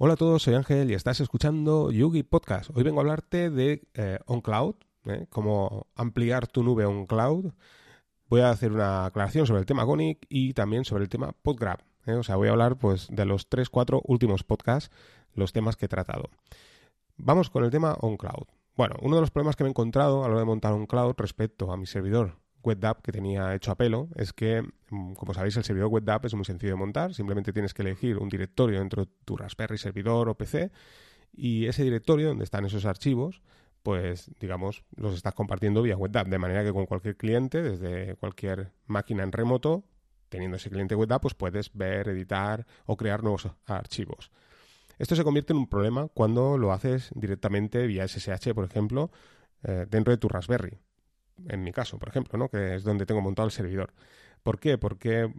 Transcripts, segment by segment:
Hola a todos, soy Ángel y estás escuchando Yugi Podcast. Hoy vengo a hablarte de OnCloud, cómo ampliar tu nube OnCloud. Voy a hacer una aclaración sobre el tema Gonic y también sobre el tema PodGrab. O sea, voy a hablar pues de los 3-4 últimos podcasts, los temas que he tratado. Vamos con el tema OnCloud. Bueno, uno de los problemas que me he encontrado a la hora de montar OnCloud respecto a mi servidor WebDAV que tenía hecho a pelo es que, como sabéis, el servidor WebDAV es muy sencillo de montar. Simplemente tienes que elegir un directorio dentro de tu Raspberry servidor o PC y ese directorio donde están esos archivos, pues, digamos, los estás compartiendo vía WebDAV, de manera que con cualquier cliente, desde cualquier máquina en remoto, teniendo ese cliente WebDAV, pues puedes ver, editar o crear nuevos archivos. Esto se convierte en un problema cuando lo haces directamente vía SSH, por ejemplo, dentro de tu Raspberry. En mi caso, por ejemplo, ¿no? Que es donde tengo montado el servidor. ¿Por qué? Porque,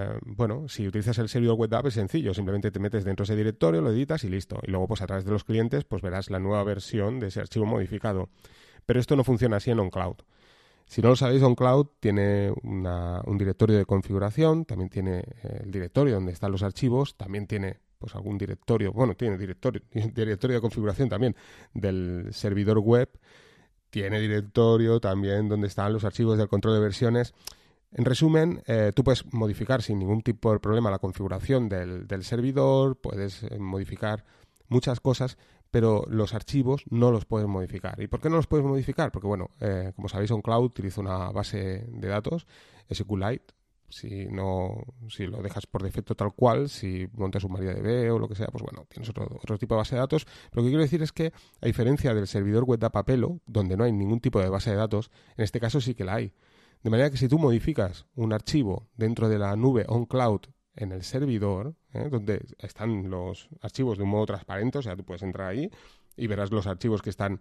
si utilizas el servidor WebDAV es sencillo. Simplemente te metes dentro de ese directorio, lo editas y listo. Y luego, pues a través de los clientes, pues verás la nueva versión de ese archivo modificado. Pero esto no funciona así en OnCloud. Si no lo sabéis, OnCloud tiene un directorio de configuración, también tiene el directorio donde están los archivos, también tiene pues algún directorio, tiene directorio de configuración también del servidor web, tiene directorio también donde están los archivos del control de versiones. En resumen, tú puedes modificar sin ningún tipo de problema la configuración del servidor, puedes modificar muchas cosas, pero los archivos no los puedes modificar. ¿Y por qué no los puedes modificar? Porque, como sabéis, OnCloud utiliza una base de datos, SQLite. Si lo dejas por defecto tal cual, si montas un MariaDB o lo que sea, pues tienes otro tipo de base de datos. Pero lo que quiero decir es que, a diferencia del servidor WebDAV a pelo, donde no hay ningún tipo de base de datos, en este caso sí que la hay. De manera que si tú modificas un archivo dentro de la nube OnCloud en el servidor, donde están los archivos de un modo transparente, o sea, tú puedes entrar ahí y verás los archivos que están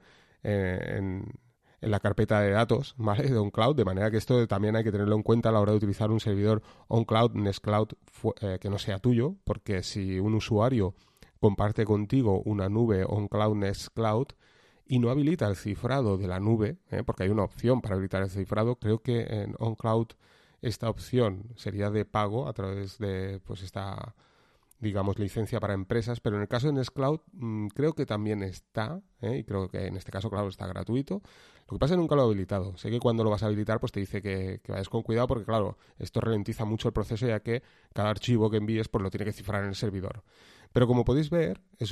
en la carpeta de datos, ¿vale? De OnCloud, de manera que esto también hay que tenerlo en cuenta a la hora de utilizar un servidor OnCloud, Nextcloud, que no sea tuyo, porque si un usuario comparte contigo una nube OnCloud, Nextcloud, y no habilita el cifrado de la nube, porque hay una opción para habilitar el cifrado, creo que en OnCloud esta opción sería de pago a través de esta, digamos, licencia para empresas, pero en el caso de Nextcloud creo que también está, y creo que en este caso, claro, está gratuito. Lo que pasa es que nunca lo he habilitado. Sé que cuando lo vas a habilitar, pues te dice que vayas con cuidado porque, claro, esto ralentiza mucho el proceso, ya que cada archivo que envíes pues lo tiene que cifrar en el servidor. Pero como podéis ver, es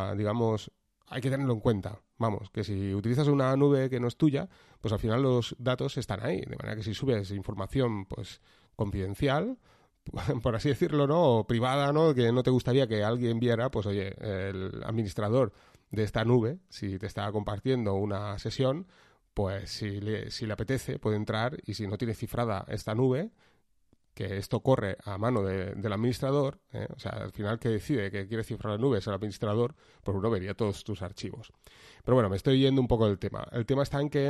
hay que tenerlo en cuenta. Vamos, que si utilizas una nube que no es tuya, pues al final los datos están ahí. De manera que si subes información pues confidencial, por así decirlo, ¿no? O privada, ¿no? Que no te gustaría que alguien viera, pues oye, el administrador de esta nube, si te está compartiendo una sesión, pues si le apetece puede entrar, y si no tiene cifrada esta nube, que esto corre a mano del administrador, o sea, al final que decide que quiere cifrar la nube es el administrador, pues uno vería todos tus archivos. Pero bueno, me estoy yendo un poco del tema. El tema está en que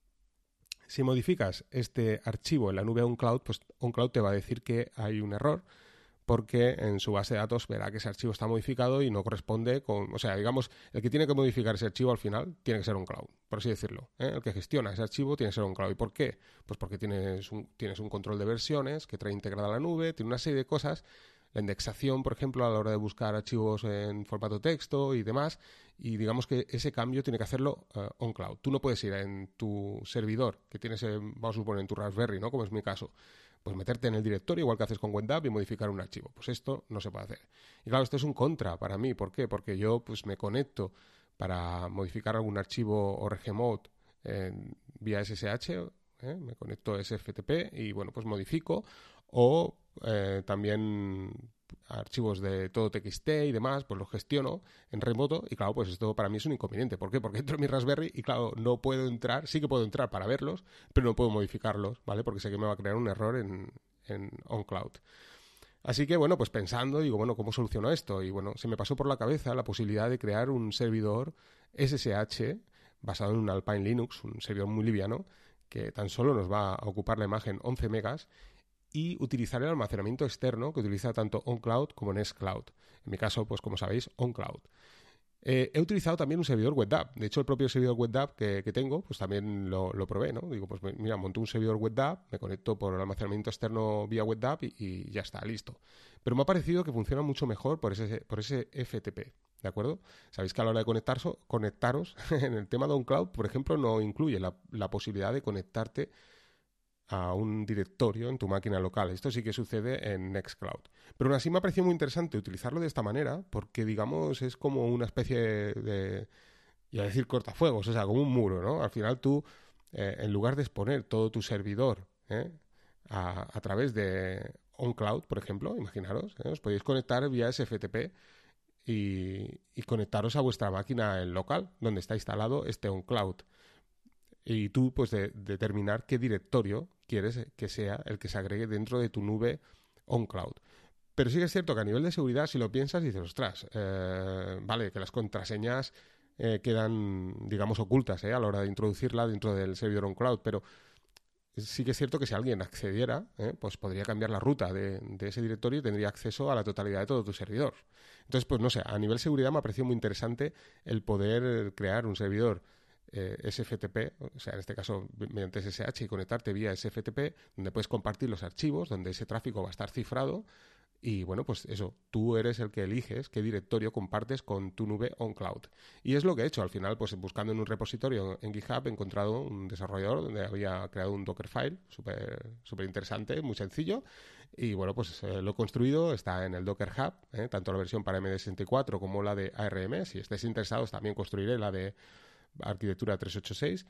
si modificas este archivo en la nube OnCloud, pues OnCloud te va a decir que hay un error, porque en su base de datos verá que ese archivo está modificado y no corresponde con... O sea, digamos, el que tiene que modificar ese archivo al final tiene que ser OnCloud, por así decirlo. El que gestiona ese archivo tiene que ser OnCloud. ¿Y por qué? Pues porque tienes un control de versiones que trae integrada la nube, tiene una serie de cosas, la indexación, por ejemplo, a la hora de buscar archivos en formato texto y demás, y digamos que ese cambio tiene que hacerlo OnCloud. Tú no puedes ir en tu servidor, que tienes, vamos a suponer, en tu Raspberry, ¿no? Como es mi caso, pues meterte en el directorio, igual que haces con WebDAV, y modificar un archivo. Pues esto no se puede hacer. Y claro, esto es un contra para mí. ¿Por qué? Porque yo pues me conecto para modificar algún archivo ORGMode vía SSH, me conecto a SFTP y pues modifico, o también archivos de todo TXT y demás, pues los gestiono en remoto, y claro, pues esto para mí es un inconveniente. ¿Por qué? Porque entro en mi Raspberry y claro, no puedo entrar, sí que puedo entrar para verlos, pero no puedo modificarlos, ¿vale? Porque sé que me va a crear un error en OnCloud. Así que, pues pensando, digo, ¿cómo soluciono esto? Y se me pasó por la cabeza la posibilidad de crear un servidor SSH basado en un Alpine Linux, un servidor muy liviano, que tan solo nos va a ocupar la imagen 11 megas, y utilizar el almacenamiento externo que utiliza tanto OnCloud como Nextcloud. En mi caso, pues como sabéis, OnCloud. He utilizado también un servidor WebDAV. De hecho, el propio servidor WebDAV que tengo, pues también lo probé, ¿no? Digo, pues mira, monto un servidor WebDAV, me conecto por el almacenamiento externo vía WebDAV y ya está, listo. Pero me ha parecido que funciona mucho mejor por ese FTP. ¿de acuerdo? Sabéis que a la hora de conectaros en el tema de OnCloud, por ejemplo, no incluye la posibilidad de conectarte a un directorio en tu máquina local. Esto sí que sucede en Nextcloud. Pero aún así me ha parecido muy interesante utilizarlo de esta manera porque, digamos, es como una especie de, iba a decir cortafuegos, o sea, como un muro, ¿no? Al final tú, en lugar de exponer todo tu servidor a través de OnCloud, por ejemplo, imaginaros, os podéis conectar vía SFTP y conectaros a vuestra máquina en local, donde está instalado este OnCloud. Y tú, pues, determinar qué directorio quieres que sea el que se agregue dentro de tu nube OnCloud. Pero sí que es cierto que a nivel de seguridad, si lo piensas, dices, ostras, vale, que las contraseñas quedan, digamos, ocultas a la hora de introducirla dentro del servidor OnCloud, pero sí que es cierto que si alguien accediera, pues podría cambiar la ruta de ese directorio y tendría acceso a la totalidad de todo tu servidor. Entonces, pues no sé, a nivel seguridad me ha parecido muy interesante el poder crear un servidor SFTP, o sea, en este caso mediante SSH y conectarte vía SFTP, donde puedes compartir los archivos, donde ese tráfico va a estar cifrado y bueno, pues eso, tú eres el que eliges qué directorio compartes con tu nube OnCloud. Y es lo que he hecho, al final, pues buscando en un repositorio en GitHub he encontrado un desarrollador donde había creado un Dockerfile súper interesante, muy sencillo, y bueno, pues lo he construido, está en el Docker Hub, tanto la versión para MD64 como la de ARM. Si estáis interesados también construiré la de arquitectura 386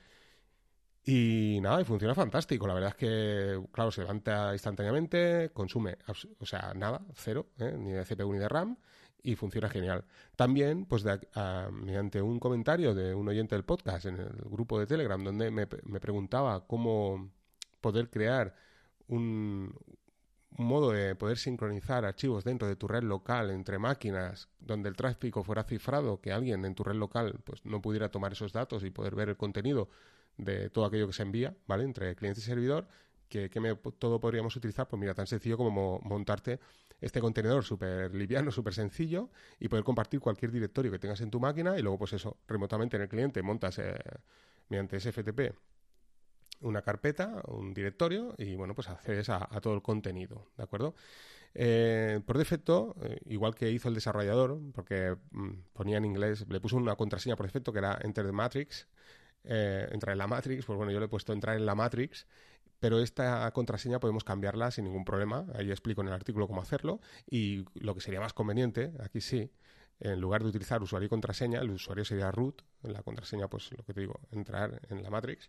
y nada, y funciona fantástico. La verdad es que, claro, se levanta instantáneamente, consume, o sea, nada, cero, ni de CPU ni de RAM, y funciona genial. También, pues mediante un comentario de un oyente del podcast en el grupo de Telegram, donde me preguntaba cómo poder crear un modo de poder sincronizar archivos dentro de tu red local entre máquinas donde el tráfico fuera cifrado, que alguien en tu red local pues no pudiera tomar esos datos y poder ver el contenido de todo aquello que se envía, ¿vale? Entre cliente y servidor, que todo podríamos utilizar, pues mira, tan sencillo como montarte este contenedor súper liviano, súper sencillo y poder compartir cualquier directorio que tengas en tu máquina y luego pues eso, remotamente en el cliente montas mediante SFTP una carpeta, un directorio y bueno, pues accedes a todo el contenido, ¿de acuerdo? Por defecto, igual que hizo el desarrollador, porque ponía en inglés, le puso una contraseña por defecto que era Enter the Matrix, entrar en la Matrix, pues bueno, yo le he puesto entrar en la Matrix, pero esta contraseña podemos cambiarla sin ningún problema, ahí explico en el artículo cómo hacerlo, y lo que sería más conveniente, aquí sí, en lugar de utilizar usuario y contraseña, el usuario sería root, la contraseña, pues lo que te digo, entrar en la Matrix,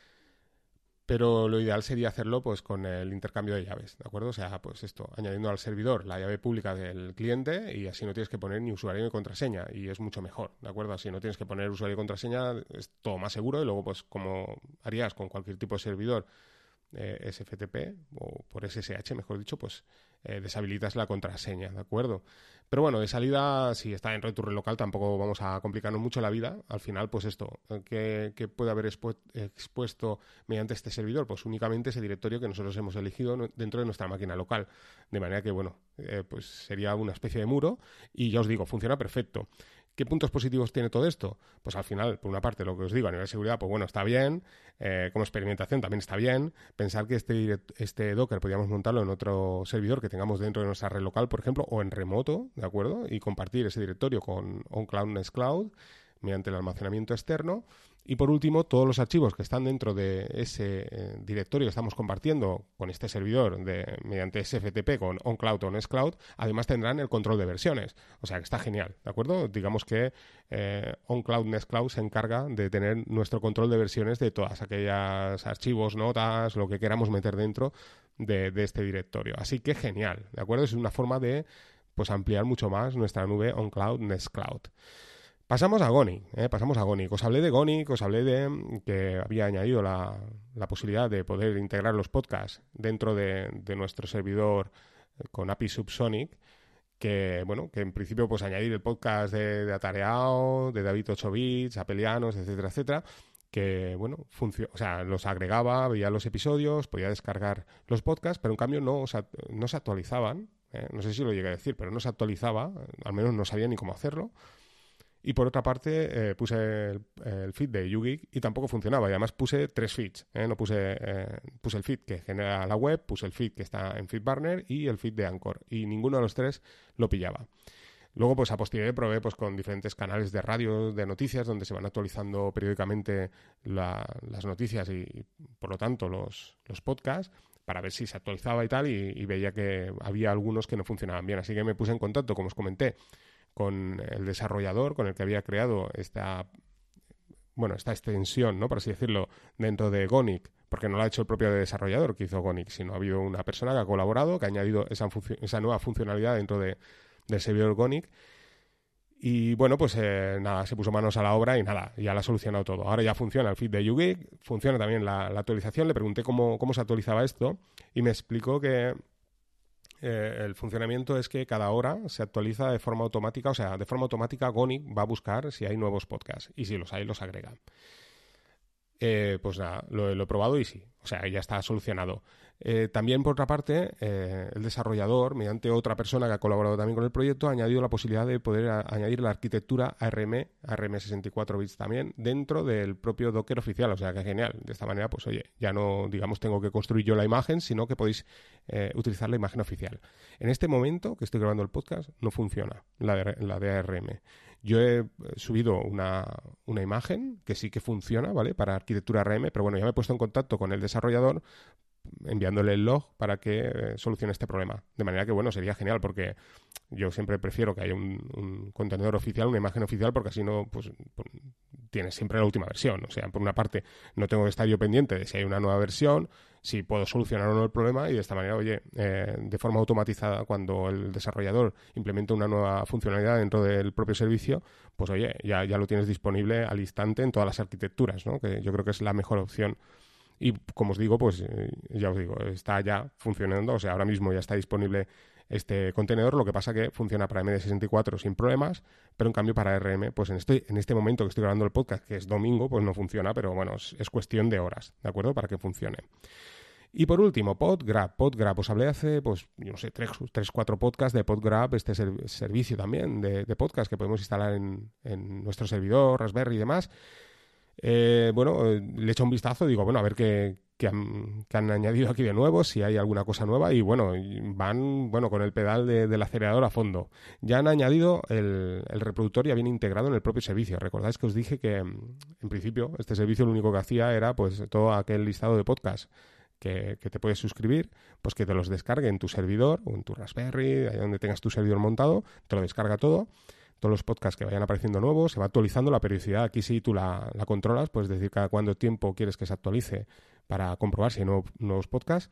pero lo ideal sería hacerlo pues con el intercambio de llaves, ¿de acuerdo? O sea, pues esto, añadiendo al servidor la llave pública del cliente y así no tienes que poner ni usuario ni contraseña y es mucho mejor, ¿de acuerdo? Así no tienes que poner usuario y contraseña, es todo más seguro y luego pues como harías con cualquier tipo de servidor SFTP o por SSH, mejor dicho, pues deshabilitas la contraseña, ¿de acuerdo? Pero bueno, de salida, si está dentro de tu red local, tampoco vamos a complicarnos mucho la vida. Al final, pues esto, ¿qué puede haber expuesto mediante este servidor? Pues únicamente ese directorio que nosotros hemos elegido dentro de nuestra máquina local. De manera que, bueno, pues sería una especie de muro y ya os digo, funciona perfecto. ¿Qué puntos positivos tiene todo esto? Pues al final, por una parte, lo que os digo, a nivel de seguridad, pues bueno, está bien. Como experimentación también está bien. Pensar que este Docker podríamos montarlo en otro servidor que tengamos dentro de nuestra red local, por ejemplo, o en remoto, ¿de acuerdo? Y compartir ese directorio con OnCloud Nextcloud mediante el almacenamiento externo. Y por último, todos los archivos que están dentro de ese directorio que estamos compartiendo con este servidor mediante SFTP con OnCloud o Nextcloud, además tendrán el control de versiones. O sea que está genial, ¿de acuerdo? Digamos que OnCloud Nextcloud se encarga de tener nuestro control de versiones de todas aquellas archivos, notas, lo que queramos meter dentro de este directorio. Así que genial, ¿de acuerdo? Es una forma de pues ampliar mucho más nuestra nube OnCloud Nextcloud. Pasamos a Gonic. Os hablé de Gonic, os hablé de que había añadido la posibilidad de poder integrar los podcasts dentro de nuestro servidor con API Subsonic, que bueno, que en principio pues añadir el podcast de Atareado, de David 8 Bits, Apelianos, etcétera, etcétera, que bueno, o sea, los agregaba, veía los episodios, podía descargar los podcasts, pero en cambio no se actualizaban, no sé si lo llegué a decir, pero no se actualizaba, al menos no sabía ni cómo hacerlo. Y por otra parte puse el feed de YouGeek y tampoco funcionaba. Y además puse 3 feeds. No puse el feed que genera la web, puse el feed que está en FeedBurner y el feed de Anchor. Y ninguno de los tres lo pillaba. Luego, pues a posteriori probé pues, con diferentes canales de radio, de noticias, donde se van actualizando periódicamente las noticias y, por lo tanto, los podcasts, para ver si se actualizaba y tal, y veía que había algunos que no funcionaban bien. Así que me puse en contacto, como os comenté, con el desarrollador con el que había creado esta extensión, ¿no? Por así decirlo, dentro de Gonic, porque no lo ha hecho el propio desarrollador que hizo Gonic, sino ha habido una persona que ha colaborado, que ha añadido esa nueva funcionalidad dentro del servidor Gonic. Y bueno, pues nada, se puso manos a la obra y nada, ya lo ha solucionado todo. Ahora ya funciona el feed de YouGeek, funciona también la actualización. Le pregunté cómo se actualizaba esto y me explicó que el funcionamiento es que cada hora se actualiza de forma automática, o sea, de forma automática Gonic va a buscar si hay nuevos podcasts y si los hay, los agrega. Pues nada, lo he probado y sí, o sea, ya está solucionado. También, por otra parte, el desarrollador, mediante otra persona que ha colaborado también con el proyecto, ha añadido la posibilidad de poder añadir la arquitectura ARM 64 bits también, dentro del propio Docker oficial, o sea, que genial. De esta manera, pues oye, ya no, digamos, tengo que construir yo la imagen, sino que podéis utilizar la imagen oficial. En este momento que estoy grabando el podcast, no funciona la de ARM. Yo he subido una imagen que sí que funciona, ¿vale? Para arquitectura ARM, pero bueno, ya me he puesto en contacto con el desarrollador enviándole el log para que solucione este problema. De manera que, bueno, sería genial porque yo siempre prefiero que haya un contenedor oficial, una imagen oficial, porque así no, pues tienes siempre la última versión. O sea, por una parte, no tengo que estar yo pendiente de si hay una nueva versión, si puedo solucionar o no el problema, y de esta manera, oye, de forma automatizada, cuando el desarrollador implementa una nueva funcionalidad dentro del propio servicio, pues oye, ya lo tienes disponible al instante en todas las arquitecturas, ¿no? Que yo creo que es la mejor opción. Y como os digo, pues ya os digo, está ya funcionando, o sea, ahora mismo ya está disponible este contenedor, lo que pasa que funciona para MD64 sin problemas, pero en cambio para RM, pues en este momento que estoy grabando el podcast, que es domingo, pues no funciona, pero bueno, es cuestión de horas, ¿de acuerdo? Para que funcione. Y por último, PodGrab. PodGrab, os hablé hace, pues, yo no sé, 3-4 podcasts de PodGrab, este servicio también de podcast que podemos instalar en nuestro servidor, Raspberry y demás. Bueno, le echo un vistazo, digo, bueno, a ver qué han añadido aquí de nuevo, si hay alguna cosa nueva, y bueno, van con el pedal del acelerador a fondo. Ya han añadido el reproductor, ya viene integrado en el propio servicio. Recordáis que os dije que en principio este servicio lo único que hacía era pues todo aquel listado de podcasts que te puedes suscribir, pues que te los descargue en tu servidor o en tu Raspberry, ahí donde tengas tu servidor montado, te lo descarga todo. Todos los podcasts que vayan apareciendo nuevos, se va actualizando la periodicidad. Aquí sí tú la controlas, puedes decir cada cuánto tiempo quieres que se actualice para comprobar si hay nuevos podcasts.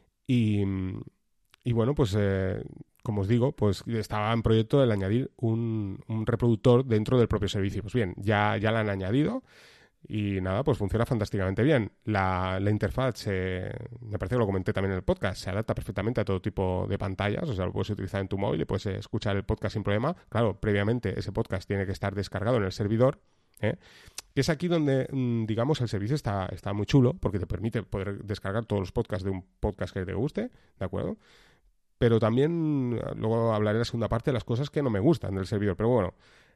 Y bueno, pues como os digo, pues estaba en proyecto el añadir un reproductor dentro del propio servicio. Pues bien, ya lo han añadido. Y nada, pues funciona fantásticamente bien. La interfaz, me parece que lo comenté también en el podcast, se adapta perfectamente a todo tipo de pantallas, o sea, lo puedes utilizar en tu móvil y puedes escuchar el podcast sin problema. Claro, previamente ese podcast tiene que estar descargado en el servidor, que es aquí donde, digamos, el servicio está muy chulo, porque te permite poder descargar todos los podcasts de un podcast que te guste, ¿de acuerdo? Pero también, luego hablaré en la segunda parte de las cosas que no me gustan del servidor, pero bueno...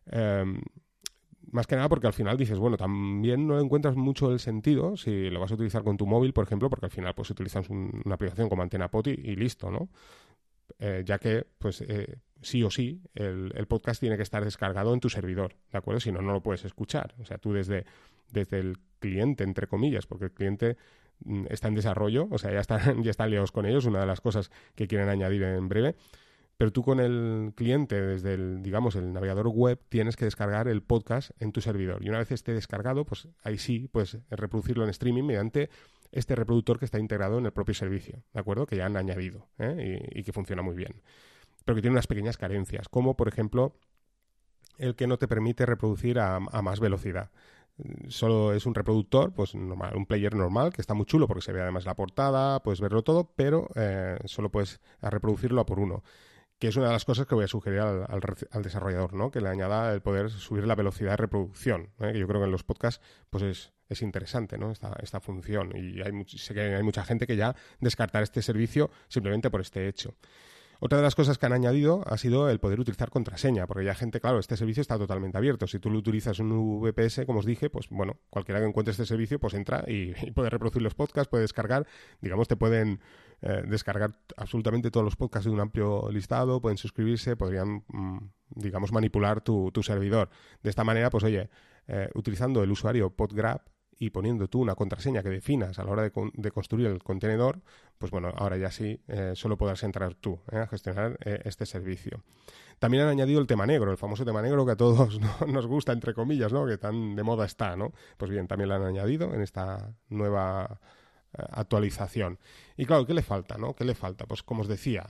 más que nada porque al final dices, bueno, también no encuentras mucho el sentido si lo vas a utilizar con tu móvil, por ejemplo, porque al final pues utilizas una aplicación como Antena Poti y listo, ¿no? Ya que, pues, sí o sí, el podcast tiene que estar descargado en tu servidor, ¿de acuerdo? Si no, no lo puedes escuchar. O sea, tú desde el cliente, entre comillas, porque el cliente está en desarrollo, o sea, ya están liados con ellos, una de las cosas que quieren añadir en breve. Pero tú con el cliente, desde el navegador web, tienes que descargar el podcast en tu servidor. Y una vez esté descargado, pues ahí sí puedes reproducirlo en streaming mediante este reproductor que está integrado en el propio servicio, ¿de acuerdo? Que ya han añadido, y que funciona muy bien. Pero que tiene unas pequeñas carencias, como por ejemplo el que no te permite reproducir a más velocidad. Solo es un reproductor, pues normal, un player normal, que está muy chulo porque se ve además la portada, puedes verlo todo, pero solo puedes reproducirlo a por uno. Que es una de las cosas que voy a sugerir al desarrollador, ¿no? Que le añada el poder subir la velocidad de reproducción, que yo creo que en los podcasts pues es interesante, ¿no? Esta función, y sé que hay mucha gente que ya descartará este servicio simplemente por este hecho. Otra de las cosas que han añadido ha sido el poder utilizar contraseña, porque ya gente, claro, este servicio está totalmente abierto. Si tú lo utilizas en un VPS, como os dije, pues bueno, cualquiera que encuentre este servicio, pues entra y puede reproducir los podcasts, puede descargar, digamos, te pueden descargar absolutamente todos los podcasts de un amplio listado, pueden suscribirse, podrían, digamos, manipular tu servidor. De esta manera, pues oye, utilizando el usuario PodGrab y poniendo tú una contraseña que definas a la hora de construir el contenedor, pues bueno, ahora ya sí, solo podrás entrar tú a gestionar este servicio. También han añadido el tema negro, el famoso tema negro que a todos nos gusta, entre comillas, ¿no? Que tan de moda está, ¿no? Pues bien, también lo han añadido en esta nueva actualización. Y claro, ¿qué le falta, no? ¿Qué le falta? Pues como os decía,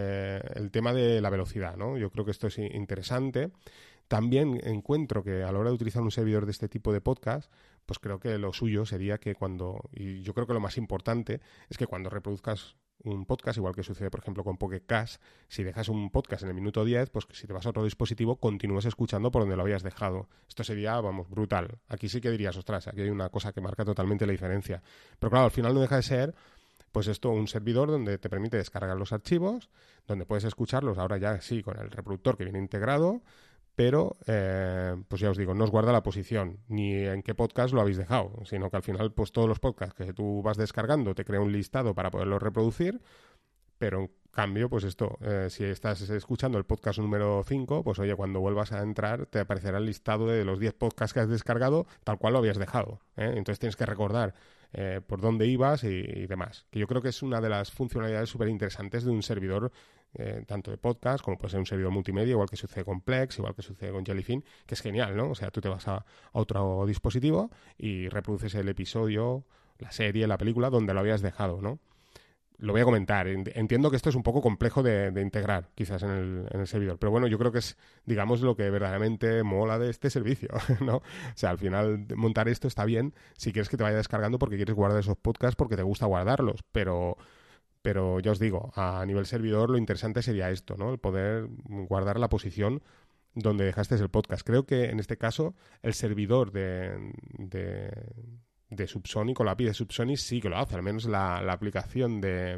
el tema de la velocidad, ¿no? Yo creo que esto es interesante. También encuentro que a la hora de utilizar un servidor de este tipo de podcast, pues creo que lo suyo sería que y yo creo que lo más importante es que cuando reproduzcas un podcast, igual que sucede por ejemplo con Pocket Cast, si dejas un podcast en el minuto 10, pues si te vas a otro dispositivo continúes escuchando por donde lo habías dejado. Esto sería, vamos, brutal. Aquí sí que dirías, ostras, aquí hay una cosa que marca totalmente la diferencia. Pero claro, al final no deja de ser pues esto, un servidor donde te permite descargar los archivos, donde puedes escucharlos ahora ya sí con el reproductor que viene integrado, pero pues ya os digo, no os guarda la posición ni en qué podcast lo habéis dejado, sino que al final pues todos los podcasts que tú vas descargando te crea un listado para poderlos reproducir, pero en cambio pues esto, si estás escuchando el podcast número 5, pues oye, cuando vuelvas a entrar te aparecerá el listado de los 10 podcasts que has descargado tal cual lo habías dejado, entonces tienes que recordar por dónde ibas y demás, que yo creo que es una de las funcionalidades súper interesantes de un servidor tanto de podcast como puede ser un servidor multimedia, igual que sucede con Plex, igual que sucede con Jellyfin, que es genial, ¿no? O sea, tú te vas a otro dispositivo y reproduces el episodio, la serie, la película, donde lo habías dejado, ¿no? Lo voy a comentar. Entiendo que esto es un poco complejo de integrar, quizás, en el servidor. Pero bueno, yo creo que es, digamos, lo que verdaderamente mola de este servicio, ¿no? O sea, al final, montar esto está bien si quieres que te vaya descargando porque quieres guardar esos podcasts porque te gusta guardarlos. Pero ya os digo, a nivel servidor lo interesante sería esto, ¿no? El poder guardar la posición donde dejaste el podcast. Creo que en este caso el servidor de Subsonic o la API de Subsonic sí que lo hace, al menos la aplicación de...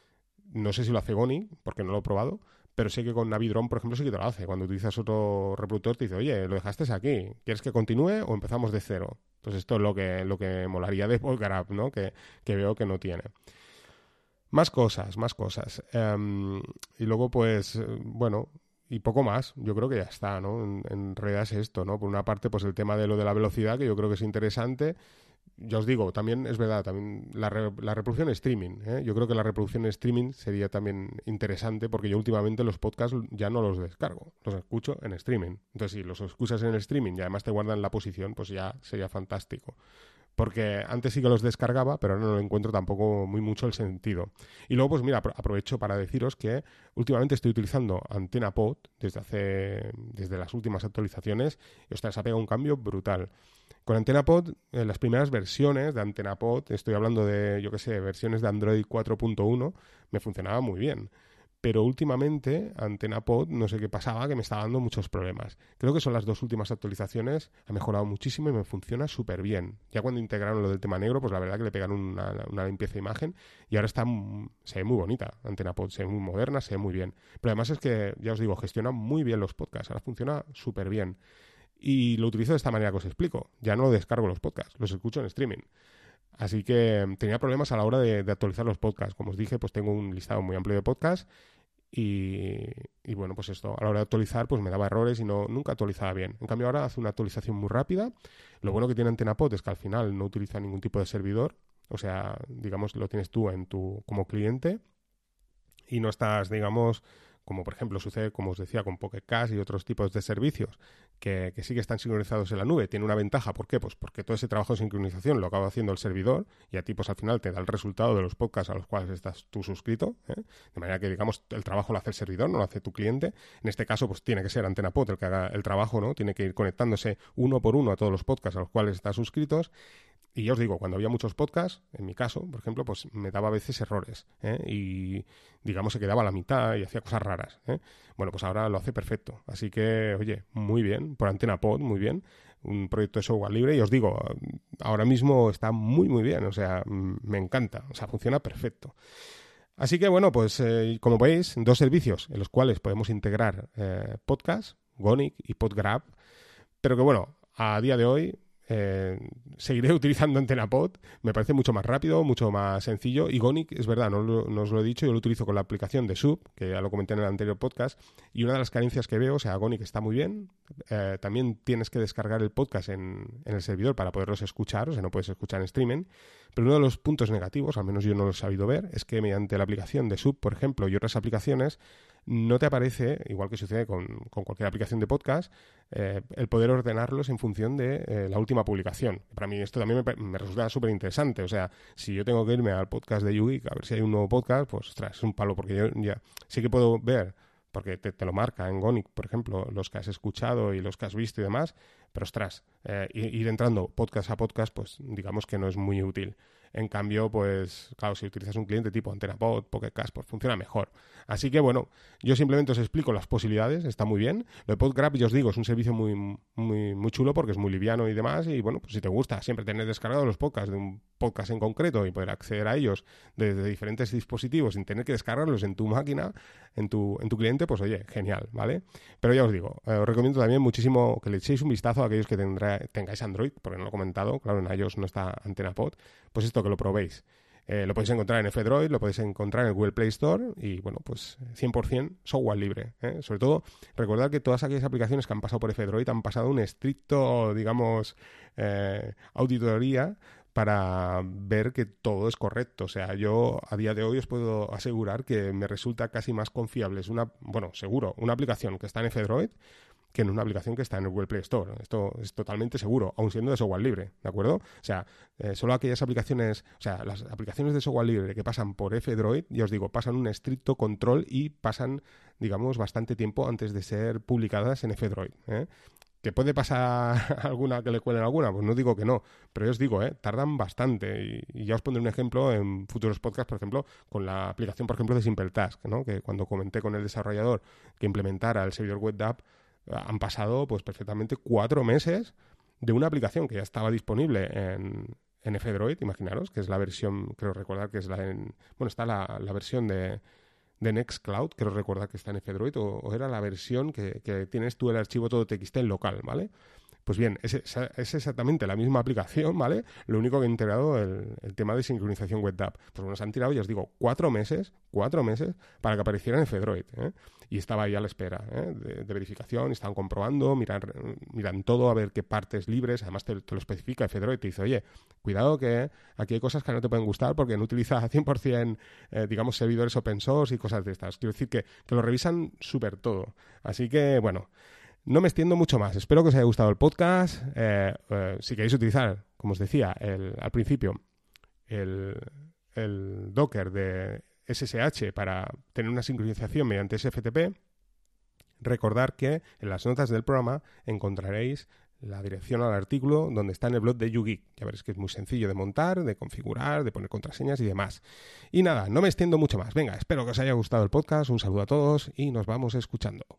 No sé si lo hace Goni, porque no lo he probado, pero sé que con Navidrone, por ejemplo, sí que te lo hace. Cuando utilizas otro reproductor te dice, oye, lo dejaste aquí, ¿quieres que continúe o empezamos de cero? Pues esto es lo que molaría de PodGrab, ¿no? Que veo que no tiene. Más cosas. Y luego, pues, bueno, y poco más. Yo creo que ya está, ¿no? En realidad es esto, ¿no? Por una parte, pues el tema de lo de la velocidad, que yo creo que es interesante. Ya os digo, también es verdad, también la reproducción en streaming, ¿eh? Yo creo que la reproducción en streaming sería también interesante porque yo últimamente los podcasts ya no los descargo, los escucho en streaming. Entonces, si los escuchas en streaming y además te guardan la posición, pues ya sería fantástico. Porque antes sí que los descargaba, pero ahora no lo encuentro tampoco muy mucho el sentido. Y luego, pues mira, aprovecho para deciros que últimamente estoy utilizando AntennaPod desde las últimas actualizaciones y, ostras, ha pegado un cambio brutal. Con AntennaPod, en las primeras versiones de AntennaPod, estoy hablando de, yo qué sé, versiones de Android 4.1, me funcionaba muy bien. Pero últimamente AntennaPod, no sé qué pasaba, que me estaba dando muchos problemas. Creo que son las dos últimas actualizaciones, ha mejorado muchísimo y me funciona súper bien. Ya cuando integraron lo del tema negro, pues la verdad que le pegaron una limpieza de imagen y ahora se ve muy bonita. AntennaPod se ve muy moderna, se ve muy bien. Pero además es que, ya os digo, gestiona muy bien los podcasts, ahora funciona súper bien. Y lo utilizo de esta manera que os explico. Ya no descargo los podcasts, los escucho en streaming. Así que tenía problemas a la hora de actualizar los podcasts. Como os dije, pues tengo un listado muy amplio de podcasts y bueno, pues esto, a la hora de actualizar, pues me daba errores y nunca actualizaba bien. En cambio ahora hace una actualización muy rápida. Lo bueno que tiene AntennaPod es que al final no utiliza ningún tipo de servidor. O sea, digamos, lo tienes tú como cliente y no estás, digamos, como por ejemplo sucede, como os decía, con Pocket Cast y otros tipos de servicios que sí que están sincronizados en la nube. Tiene una ventaja, ¿por qué? Pues porque todo ese trabajo de sincronización lo acaba haciendo el servidor y a ti pues al final te da el resultado de los podcasts a los cuales estás tú suscrito, ¿eh? De manera que, digamos, el trabajo lo hace el servidor, no lo hace tu cliente. En este caso, pues tiene que ser AntennaPod el que haga el trabajo, ¿no? Tiene que ir conectándose uno por uno a todos los podcasts a los cuales estás suscritos. Y ya os digo, cuando había muchos podcasts, en mi caso, por ejemplo, pues me daba a veces errores, ¿eh? Y, digamos, se quedaba a la mitad y hacía cosas raras, ¿eh? Bueno, pues ahora lo hace perfecto. Así que, oye, muy bien, por AntennaPod, muy bien. Un proyecto de software libre y os digo, ahora mismo está muy, muy bien. O sea, me encanta. O sea, funciona perfecto. Así que, bueno, pues como veis, dos servicios en los cuales podemos integrar podcasts, Gonic y PodGrab, pero que, bueno, a día de hoy seguiré utilizando AntennaPod, me parece mucho más rápido, mucho más sencillo. Y Gonic, es verdad, no os lo he dicho, yo lo utilizo con la aplicación de Sub, que ya lo comenté en el anterior podcast, y una de las carencias que veo, o sea, Gonic está muy bien, también tienes que descargar el podcast en el servidor para poderlos escuchar, o sea, no puedes escuchar en streaming, pero uno de los puntos negativos, al menos yo no lo he sabido ver, es que mediante la aplicación de Sub, por ejemplo, y otras aplicaciones, no te aparece, igual que sucede con cualquier aplicación de podcast, el poder ordenarlos en función de la última publicación. Para mí esto también me resulta súper interesante. O sea, si yo tengo que irme al podcast de YouGeek a ver si hay un nuevo podcast, pues ostras, es un palo, porque yo ya sí que puedo ver, porque te lo marca en Gonic, por ejemplo, los que has escuchado y los que has visto y demás, pero ostras, ir entrando podcast a podcast, pues digamos que no es muy útil. En cambio, pues claro, si utilizas un cliente tipo AntennaPod, Pocket Cast, pues funciona mejor. Así que bueno, yo simplemente os explico las posibilidades, está muy bien. Lo de PodGrab, yo os digo, es un servicio muy chulo porque es muy liviano y demás. Y bueno, pues si te gusta siempre tener descargados los podcasts de un podcast en concreto y poder acceder a ellos desde diferentes dispositivos sin tener que descargarlos en tu máquina, en tu cliente, pues oye, genial, ¿vale? Pero ya os digo, os recomiendo también muchísimo que le echéis un vistazo a aquellos que tengáis Android, porque no lo he comentado, claro, en iOS no está AntennaPod, pues esto, que lo probéis. Lo podéis encontrar en F-Droid, lo podéis encontrar en el Google Play Store y, bueno, pues 100% software libre. Sobre todo, recordad que todas aquellas aplicaciones que han pasado por F-Droid han pasado un estricto, digamos, auditoría para ver que todo es correcto. O sea, yo a día de hoy os puedo asegurar que me resulta casi más confiable, seguro, una aplicación que está en F-Droid que en una aplicación que está en el Google Play Store. Esto es totalmente seguro, aun siendo de software libre, ¿de acuerdo? O sea, solo aquellas aplicaciones, o sea, las aplicaciones de software libre que pasan por F-Droid, ya os digo, pasan un estricto control y pasan, digamos, bastante tiempo antes de ser publicadas en F-Droid, ¿eh? ¿Que puede pasar alguna que le cuelen alguna? Pues no digo que no, pero yo os digo, tardan bastante y ya os pondré un ejemplo en futuros podcasts, por ejemplo, con la aplicación, por ejemplo, de SimpleTask, ¿no? Que cuando comenté con el desarrollador que implementara el servidor web app, han pasado pues perfectamente 4 meses de una aplicación que ya estaba disponible en F-Droid, imaginaros, que es la versión, creo recordar que es está la versión de Nextcloud, creo recordar que está en F-Droid, o era la versión que tienes tú el archivo todo TXT en local, ¿vale? Pues bien, es exactamente la misma aplicación, ¿vale? Lo único que he integrado el tema de sincronización web app. Pues bueno, se han tirado, ya os digo, 4 meses para que apareciera en F-Droid, ¿eh? Y estaba ahí a la espera, de verificación, y estaban comprobando, miran todo, a ver qué partes libres, además te lo especifica F-Droid, te dice, oye, cuidado que aquí hay cosas que no te pueden gustar porque no utiliza 100%, digamos, servidores open source y cosas de estas. Quiero decir que lo revisan súper todo. Así que, bueno, no me extiendo mucho más. Espero que os haya gustado el podcast. Si queréis utilizar, como os decía al principio, el Docker de SSH para tener una sincronización mediante SFTP, recordad que en las notas del programa encontraréis la dirección al artículo donde está en el blog de YouGeek. Ya veréis que es muy sencillo de montar, de configurar, de poner contraseñas y demás. Y nada, no me extiendo mucho más. Venga, espero que os haya gustado el podcast. Un saludo a todos y nos vamos escuchando.